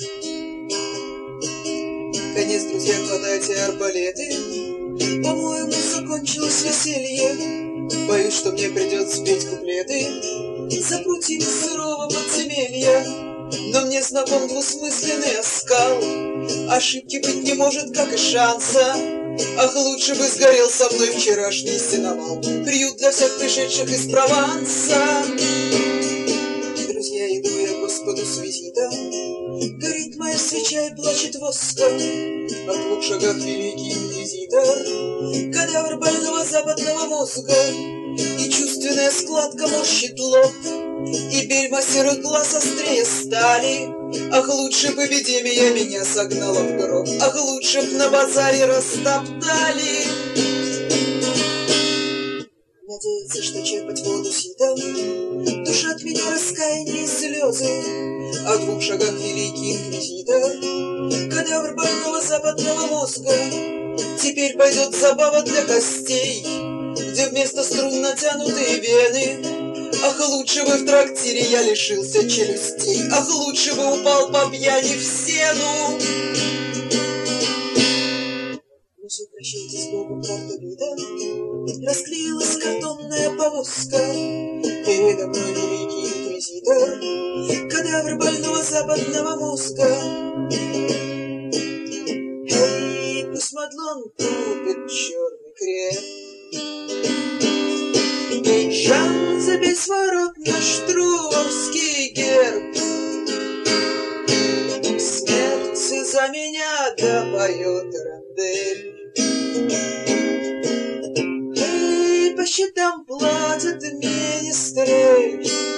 Конец, друзья, хватайте арбалеты. По-моему, закончилось веселье. Боюсь, что мне придется петь куплеты за прутьями сырого подземелья. Но мне знаком двусмысленный оскал. Ошибки быть не может, как и шанса. Ах, лучше бы сгорел со мной вчерашний сеновал, приют для всех пришедших из Прованса. Друзья, иду я к Господу с визитом. Горит моя свеча и плачет воска. А в 2 шагах великий инквизитор, кадавр больного западного мозга. И чувственная складка морщит лоб, и бельма серых глаз острее стали. Ах, лучше бы эпидемия меня согнала в гроб. Ах, лучше б на базаре растоптали. Надеяться, что черпать воду ситом душат меня раскаяние и слезы. А в 2 шагах великий инквизитор, кадавр больного западного мозга. Теперь пойдет забава для костей, где вместо струн натянутые вены. Ах, лучше бы в трактире я лишился челюстей. Ах, лучше бы упал по пьяни в сену. Ну все, прощайте с Богом, карта вида. Расклеилась картонная повозка. Передо мной великий инквизитор, кадавр больного западного мозга. Эй, пусть Мадлон купит черный крем. Жан, забей с ворот наш трувовский герб. Смерть за меня допоет рондель. Эй, по счетам платят министры.